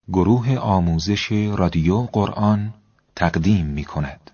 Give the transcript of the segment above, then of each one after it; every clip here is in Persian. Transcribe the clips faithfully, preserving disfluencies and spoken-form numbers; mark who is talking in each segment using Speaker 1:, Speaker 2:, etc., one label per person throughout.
Speaker 1: گروه آموزش رادیو قرآن تقدیم می کند.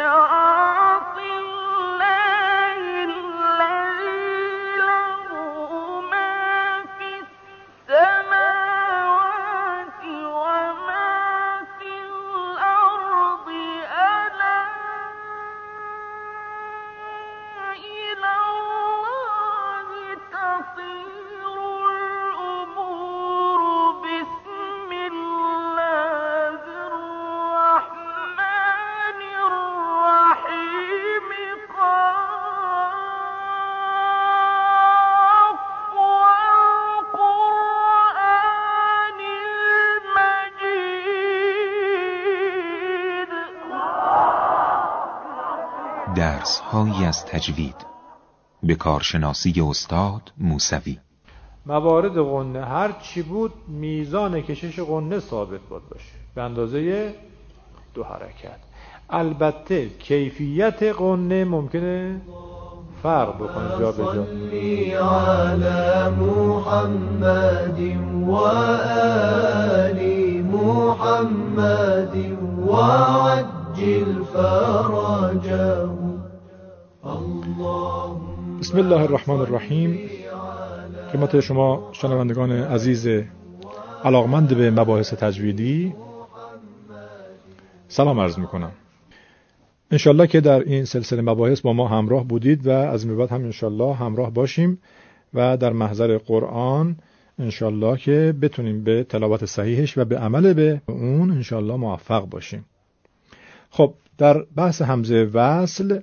Speaker 1: درس هایی از تجوید به کارشناسی استاد موسوی.
Speaker 2: موارد غنه هر چی بود میزان کشش غنه ثابت بود باشه به اندازه دو حرکت. البته کیفیت غنه ممکنه فرق بکنه جا به جا.
Speaker 3: علی محمد و آل محمد و عجل فرجه.
Speaker 4: بسم الله الرحمن الرحیم. خدمت شما شنوندگان عزیز علاقمند به مباحث تجویدی سلام عرض میکنم. انشالله که در این سلسله مباحث با ما همراه بودید و از این بعد هم انشالله همراه باشیم و در محضر قرآن انشالله که بتونیم به تلاوت صحیحش و به عمل به اون انشالله موفق باشیم. خب در بحث همزه وصل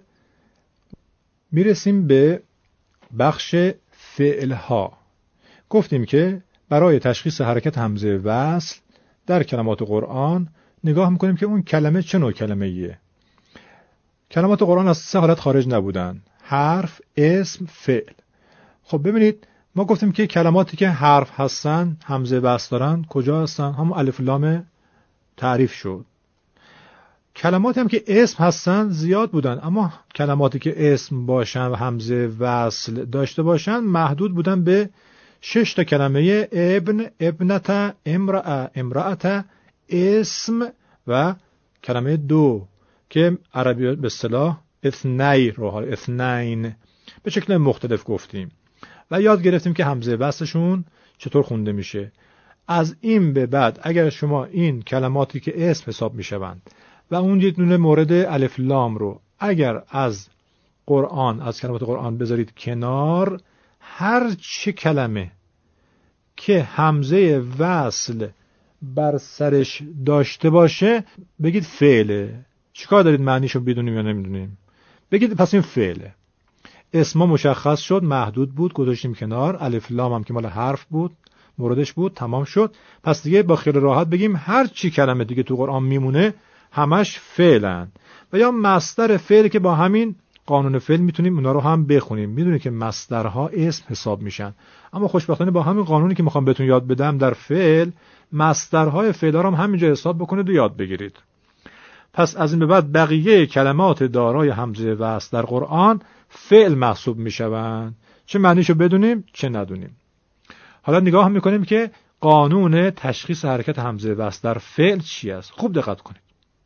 Speaker 4: میرسیم به بخش فعلها. گفتیم که برای تشخیص حرکت همزه وصل در کلمات قرآن نگاه میکنیم که اون کلمه چه نوع کلمه ایه. کلمات قرآن از سه حالت خارج نبودن: حرف، اسم، فعل. خب ببینید ما گفتیم که کلماتی که حرف هستن همزه وصل دارن کجا هستن؟ همون الف لام تعریف شد. کلماتی هم که اسم هستن زیاد بودن، اما کلماتی که اسم باشن و همزه وصل داشته باشن محدود بودن به شش تا کلمه: ابن، ابنت، امرأه، امرأت، اسم و کلمه دو که عربی به اصطلاح اثنی رو اثنین به شکل مختلف گفتیم و یاد گرفتیم که همزه وصلشون چطور خونده میشه. از این به بعد اگر شما این کلماتی که اسم حساب میشوند و اون یک دونه مورد الف لام رو اگر از قرآن از کلمات قرآن بذارید کنار، هر چه کلمه که همزه وصل بر سرش داشته باشه بگید فعله. چیکار دارید معنیشو بدونیم یا نمیدونیم؟ بگید پس این فعله. اسما مشخص شد، محدود بود، گذاشتیم کنار. الف لام هم که مال حرف بود موردش بود، تمام شد. پس دیگه با خیال راحت بگیم هر چی کلمه دیگه تو قرآن میمونه همش فعلن و یا مصدر فعل که با همین قانون فعل میتونیم اونا رو هم بخونیم. میدونید که مصدرها اسم حساب میشن، اما خوشبختانه با همین قانونی که میخوام بهتون یاد بدم در فعل مصدرهای فعل رو هم همینجا حساب بکنید و یاد بگیرید. پس از این به بعد بقیه کلمات دارای همزه وصل در قرآن فعل محسوب میشوند، چه معنیشو بدونیم چه ندونیم. حالا نگاه میکنیم که قانون تشخیص حرکت همزه وصل در فعل چی است. خوب دقت کنید،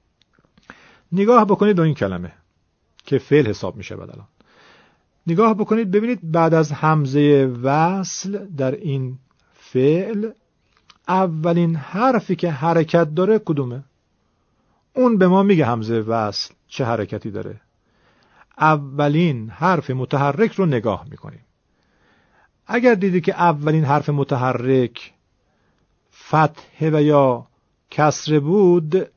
Speaker 4: نگاه بکنید به این کلمه که فعل حساب میشه. بعد الان نگاه بکنید ببینید بعد از همزه وصل در این فعل اولین حرفی که حرکت داره کدومه؟ اون به ما میگه همزه وصل چه حرکتی داره. اولین حرف متحرک رو نگاه میکنیم. اگر دیدی که اولین حرف متحرک فتحه و یا کسره بود،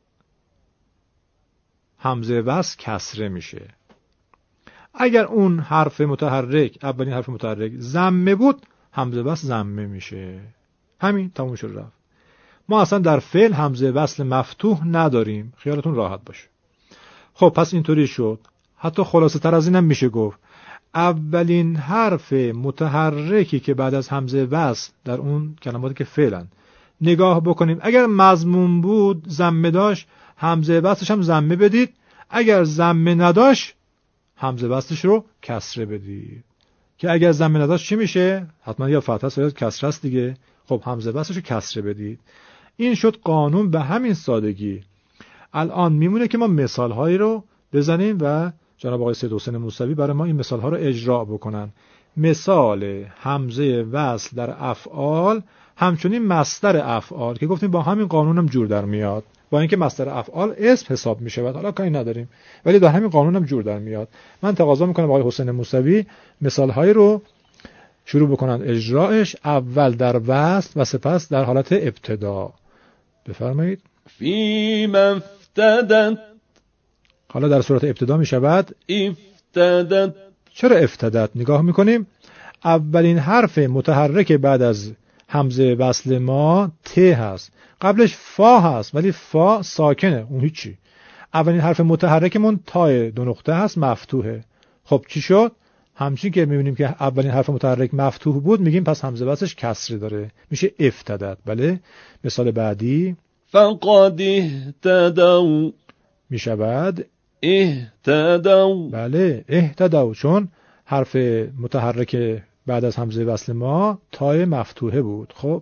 Speaker 4: همزه وصل کسره میشه. اگر اون حرف متحرک اولین حرف متحرک ضمه بود، همزه وصل ضمه میشه. همین تموم شد رفت. ما اصلا در فعل همزه وصل مفتوح نداریم، خیالتون راحت باشه. خب پس اینطوری شد. حتی خلاصه تر از اینم میشه گفت اولین حرف متحرکی که بعد از همزه وصل در اون کلماتی که فعلن نگاه بکنیم، اگر مضموم بود ضمه داشت همزه وصلش هم ضمه بدید، اگر ضمه نداشت همزه وصلش رو کسره بدید. که اگر ضمه نداشت چی میشه؟ حتما یا فتحه است یا کسره است دیگه. خب همزه وصلش رو کسره بدید. این شد قانون به همین سادگی. الان میمونه که ما مثالهایی رو بزنیم و جناب آقای سید حسین موسوی برای ما این مثالها رو اجرا بکنن. مثال همزه وصل در افعال همچنین مصدر افعال که گفتیم با همین قانونم جور در میاد، با اینکه مصدر افعال اسم حساب میشه و حالا کاری نداریم، ولی با همین قانونم جور در میاد. من تقاضا میکنم آقای حسین موسوی مثالهایی رو شروع بکنن اجراش، اول در وصل و سپس در حالت ابتدا. بفرمایید.
Speaker 5: فی مفتدت.
Speaker 4: حالا در صورت ابتدا می شود
Speaker 5: افتدت.
Speaker 4: چرا افتدت؟ نگاه میکنیم اولین حرف متحرک بعد از همزه وصل ما ت هست، قبلش فا هست ولی فا ساکنه، اون هیچی. اولین حرف متحرکمون تای دو نقطه هست، مفتوحه. خب چی شد؟ همچین که میبینیم که اولین حرف متحرک مفتوح بود، میگیم پس همزه وصلش کسری داره، میشه افتدت. بله. مثال بعدی
Speaker 5: فقد اهتدوا
Speaker 4: میشود
Speaker 5: اهتدوا.
Speaker 4: بله اهتدوا، چون حرف متحرک بعد از همزه وصل ما تای مفتوحه بود. خب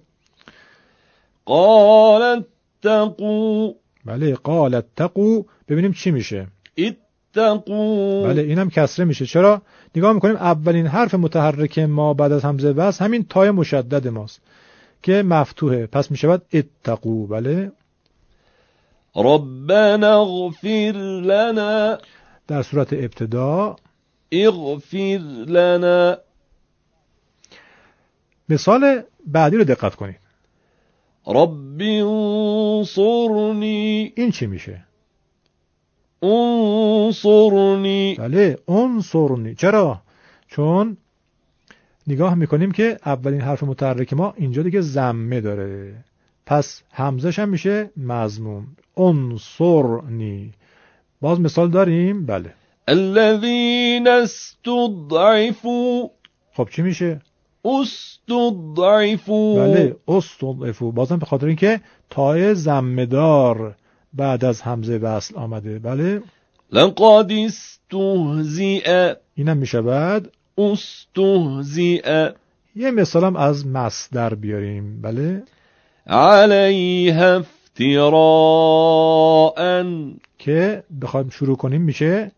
Speaker 5: قال اتقوا.
Speaker 4: بله قال اتقوا، ببینیم چی میشه.
Speaker 5: اتقوا.
Speaker 4: بله اینم کسره میشه. چرا؟ نگاه میکنیم اولین حرف متحرک ما بعد از همزه وصل همین تای مشدد ماست که مفتوحه، پس میشود اتقوا. بله.
Speaker 5: ربنا اغفر لنا.
Speaker 4: در صورت ابتدا
Speaker 5: اغفر لنا.
Speaker 4: مثال بعدی رو دقت کنید.
Speaker 5: رب انصرنی.
Speaker 4: این چی میشه؟
Speaker 5: انصرنی.
Speaker 4: بله انصرنی. چرا؟ چون نگاه میکنیم که اولین حرف متحرک ما اینجا دیگه ضمه داره، پس همزش هم میشه مضموم. انصرنی. باز مثال داریم. بله.
Speaker 5: الذين استضعفوا.
Speaker 4: خب چی میشه؟
Speaker 5: استضعفوا.
Speaker 4: بله استضعفوا، بازم به خاطر اینکه تای ضمه دار بعد از همزه وصل آمده. بله.
Speaker 5: لقد استهزئ.
Speaker 4: اینم میشود
Speaker 5: استهزئ.
Speaker 4: یه مثالم از مصدر بیاریم. بله.
Speaker 5: علیه افتراء.
Speaker 4: که بخوایم شروع کنیم میشه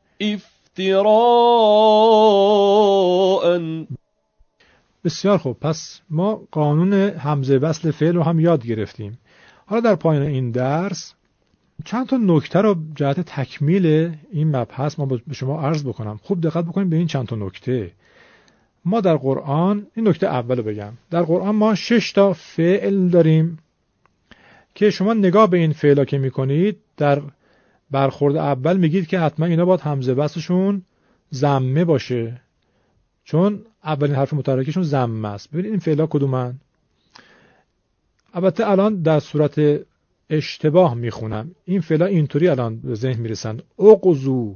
Speaker 5: افتراء.
Speaker 4: بسیار خوب. پس ما قانون همزه وصل فعل رو هم یاد گرفتیم. حالا در پایان این درس چند تا نکته رو جهت تکمیل این مبحث ما به شما عرض بکنم. خوب دقت بکنیم به این چند تا نکته. ما در قرآن، این نکته اول رو بگم، در قرآن ما شش تا فعل داریم که شما نگاه به این فعلا که میکنید در برخورد اول میگید که حتما اینا باید همزه وصلشون ضمه باشه، چون اولین حرف متحرکشون ضمه است. ببینید این فعلا کدومن؟ البته الان در صورت اشتباه میخونم. این فعلا اینطوری الان به ذهن میرسن: اقضو،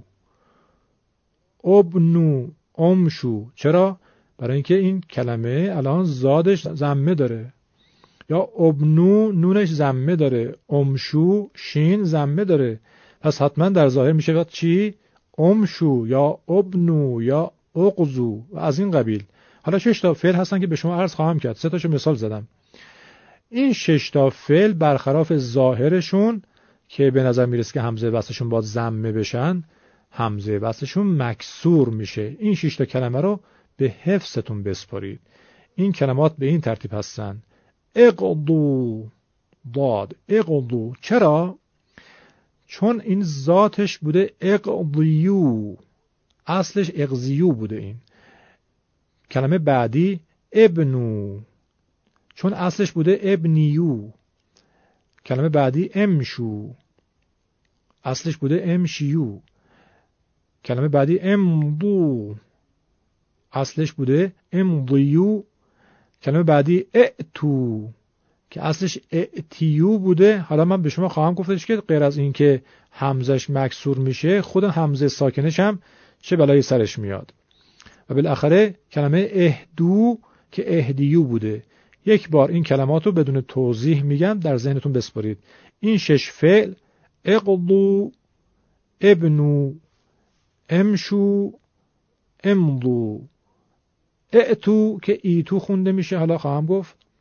Speaker 4: ابنو، امشو. چرا؟ برای اینکه این کلمه الان زادش ضمه داره. یا ابنو نونش ضمه داره، امشو شین ضمه داره، پس حتما در ظاهر میشه چی؟ امشو یا ابنو یا اقضو و از این قبیل. حالا شش تا فعل هستن که به شما عرض خواهم کرد، سه تاشو مثال زدم. این شش تا فعل برخلاف ظاهرشون که به نظر میرسه که همزه وصلشون باید ضمه بشن، همزه وصلشون مکسور میشه. این شش تا کلمه رو به حفظتون بسپارید. این کلمات به این ترتیب هستن: اقضو، ضاد، اقضو. چرا؟ چون این ذاتش بوده اقضیو، اصلش اقضیو بوده. این کلمه بعدی ابنو، چون اصلش بوده ابنیو. کلمه بعدی امشو، اصلش بوده امشیو. کلمه بعدی امضو، اصلش بوده امضیو. کلمه بعدی ائتو که اصلش ائتیو بوده. حالا من به شما خواهم گفتش که غیر از این که همزش مکسور میشه، خود همزه ساکنش هم چه بلایی سرش میاد. و بالاخره کلمه اهدو که اهدیو بوده. یک بار این کلمات رو بدون توضیح میگم، در ذهنتون بسپارید. این شش فعل: اقضو، ابنو، امشو، امضو، ائتو که ایتو خونده میشه، حالا خواهم گفت،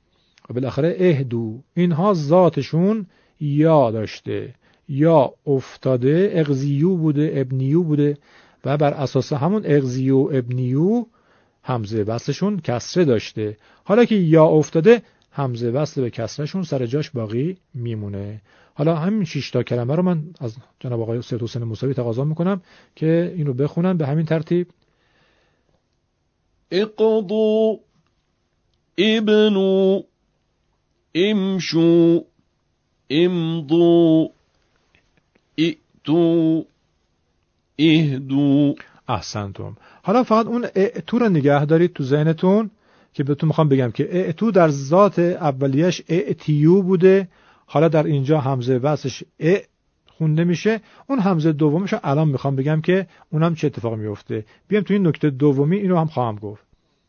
Speaker 4: و بالاخره اهدو، اینها ذاتشون یا داشته یا افتاده، اغزیو بوده، ابنیو بوده و بر اساس همون اغزیو ابنیو همزه وصلشون کسره داشته. حالا که یا افتاده، همزه وصل به کسرهشون سر جاش باقی میمونه. حالا همین شش تا کلمه رو من از جناب آقای سید حسین موسوی تقاضا میکنم که این رو بخونن به همین ترتیب.
Speaker 5: اقضوا، ابنوا، امشوا، امضوا، ائتوا، اهدوا.
Speaker 4: احسنتم. حالا فقط اون ائتو رو نگه دارید تو ذهنتون که بهتون میخوام بگم که ائتو در ذات اولیش ائتیو بوده، حالا در اینجا همزه وصلش ا خونده میشه. اون همزه دومش الان میخوام بگم که اونم چه اتفاقی میفته. بیام تو این نکته دومی اینو هم خواهم گفت.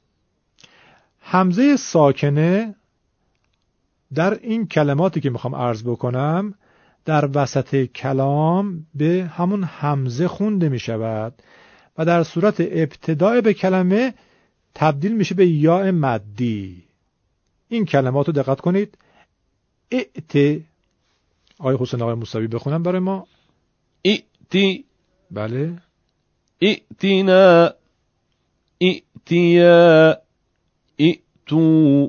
Speaker 4: همزه ساکنه در این کلماتی که میخوام عرض بکنم در وسط کلام به همون همزه خونده میشود و در صورت ابتداء به کلمه تبدیل میشه به یاء مدی. این کلمات رو دقت کنید. ائت، آقای حسین آقای موسوی بخونم برای ما.
Speaker 5: ائتی،
Speaker 4: بله.
Speaker 5: ائتنا، ائتیا، ائتو،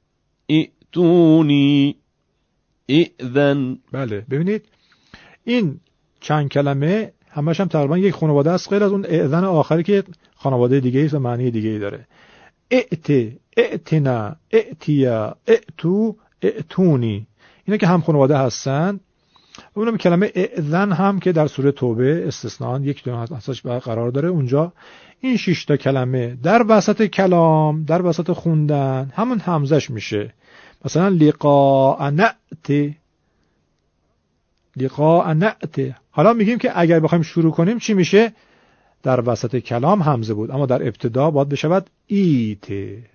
Speaker 5: ائتونی، ائذن.
Speaker 4: بله، ببینید این چند کلمه همش هم تقریبا یک خانواده است، غیر از اون ائذن آخری که خانواده دیگه است و معنی دیگه ای داره. ائت، ائتنا، ائتیا، ائتو، ائتونی، اینا که هم خانواده هستن. اونم کلمه ائذن هم که در سوره توبه استثناء یک دونه هستش قرار داره. اونجا این شش تا کلمه در وسط کلام، در وسط خوندن همون همزش میشه. مثلا لقاء نأت، لقاء نأت. حالا میگیم که اگر بخوایم شروع کنیم چی میشه؟ در وسط کلام همزه بود، اما در ابتدا باید بشود ایت،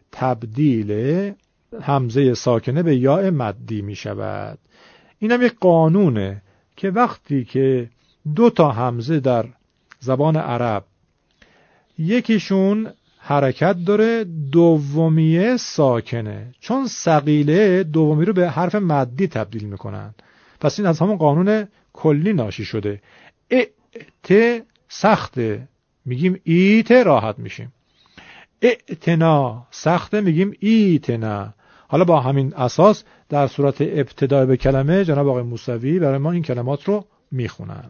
Speaker 4: تبدیل همزه ساکنه به یاء مدی میشود. اینم یک قانونه که وقتی که دو تا همزه در زبان عرب یکیشون حرکت داره، دومیه ساکنه، چون ثقیله دومی رو به حرف مدی تبدیل میکنن. پس این از همون قانون کلی ناشی شده. ائت سخته، میگیم ایت راحت میشیم. ائتنا سخته، میگیم ایتنا. حالا با همین اساس در صورت ابتدای به کلمه جناب آقای موسوی برای ما این کلمات رو میخونن.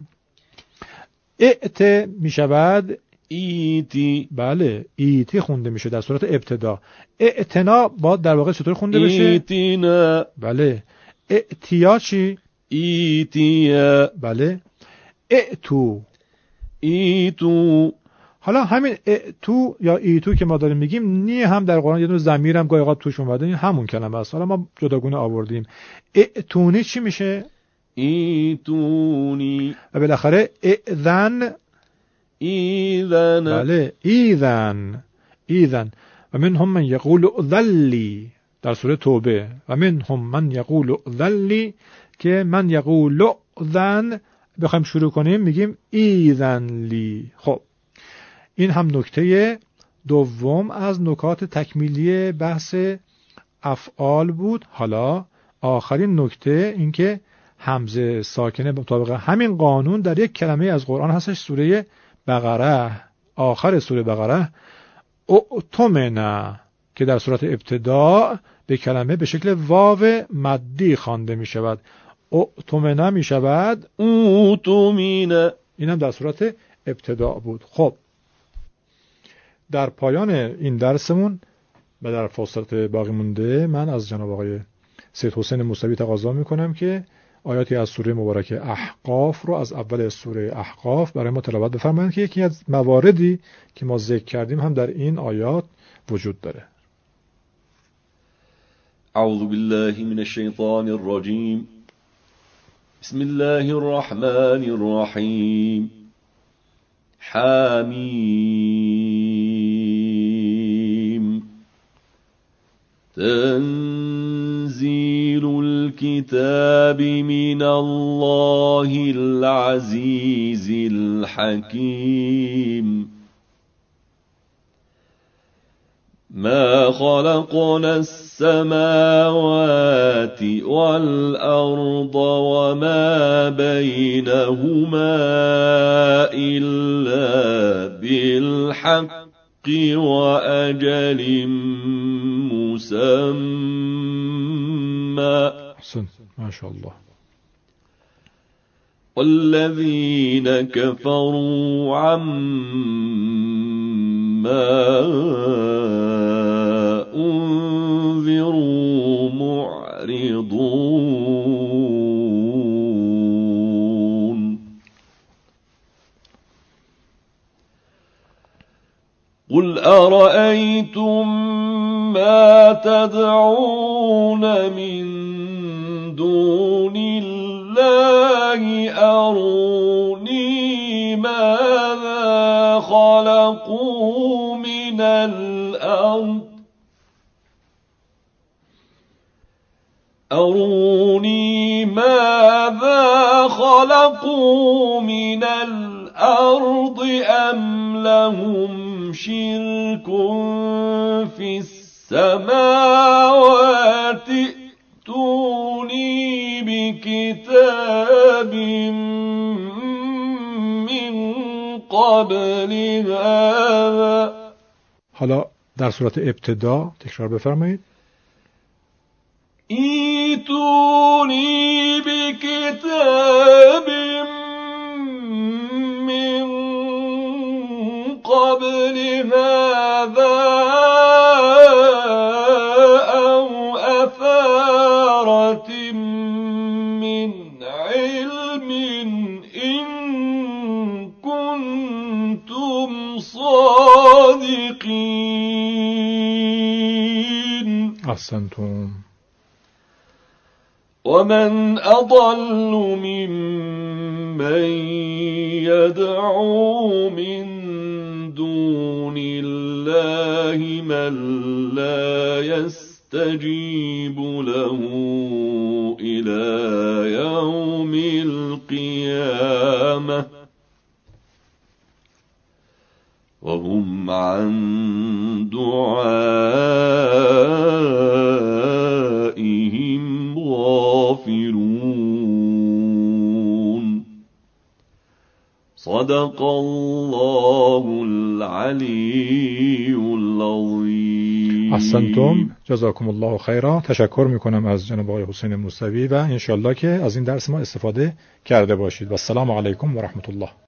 Speaker 4: ائت میشود
Speaker 5: ایتی.
Speaker 4: بله، ایتی خونده میشه در صورت ابتدا. ائتنا باید در واقع چطور خونده بشه؟
Speaker 5: ایتینا.
Speaker 4: بله. ائتیا چی؟
Speaker 5: ایتیا.
Speaker 4: بله. ائتو،
Speaker 5: ایتو.
Speaker 4: حالا همین ائتو یا ایتو که ما داریم میگیم، نی هم در قرآن یه دونه ضمیر هم گاهی اوقات توش اومده، این همون کلمه است. حالا ما جداگونه آوردیم. ائتونی چی میشه؟
Speaker 5: ایتونی.
Speaker 4: و بالاخره ائذن،
Speaker 5: ایذن.
Speaker 4: بله، ایذن، ایذن. و منهم من یقول ذلی در سوره توبه، و منهم من یقول ذلی که من یقول ذن بخوایم شروع کنیم میگیم ایذن لی. خب این هم نکته دوم از نکات تکمیلی بحث افعال بود. حالا آخرین نکته این که همزه ساکنه مطابق همین قانون در یک کلمه از قرآن هستش، سوره بقره، آخر سوره بقره، اؤتمنا، که در صورت ابتدا به کلمه به شکل واو مدی خوانده می شود. اؤتمنا می شود
Speaker 5: اوتومینا.
Speaker 4: این هم در صورت ابتدا بود. خب در پایان این درسمون و در فاصلت باقی مونده من از جناب آقای سید حسین موسوی تقاضا می کنم که آیاتی از سوره مبارکه احقاف رو از اول سوره احقاف برای ما تلاوت بفرمایند که یکی از مواردی که ما ذکر کردیم هم در این آیات وجود داره.
Speaker 5: اعوذ بالله من الشیطان الرجیم. بسم الله الرحمن الرحیم. حمیم. تنزيل الكتاب من الله العزيز الحكيم. ما خلقنا السماوات والأرض وما بينهما إلا بالحق وأجل مسمى.
Speaker 4: أحسن، ما شاء الله.
Speaker 5: والذين كفروا عما أنذروا معرضون. قل أرأيتم ما تدعون من دون الله أروني ماذا خلقوا من الأرض أروني ماذا خلقوا من الأرض أم لهم شرك في السماوات ائتوني بكتاب من قبل هذا.
Speaker 4: حالا در صورت ابتدا تکرار بفرمایید.
Speaker 5: ائتوني بكتاب من قبل هذا أو أثارة من علم إن كنتم صادقين.
Speaker 4: أحسنتم.
Speaker 5: ومن أضل ممن يدعو من دون الله من لا يستجيب له إلى يوم القيامة وهم عن دعائهم غافلون. صدق الله العلی العظیم.
Speaker 4: احسنتم، جزاکم الله خیرا. تشکر میکنم از جناب آقای حسین موسوی و انشالله که از این درس ما استفاده کرده باشید و السلام علیکم و رحمت الله.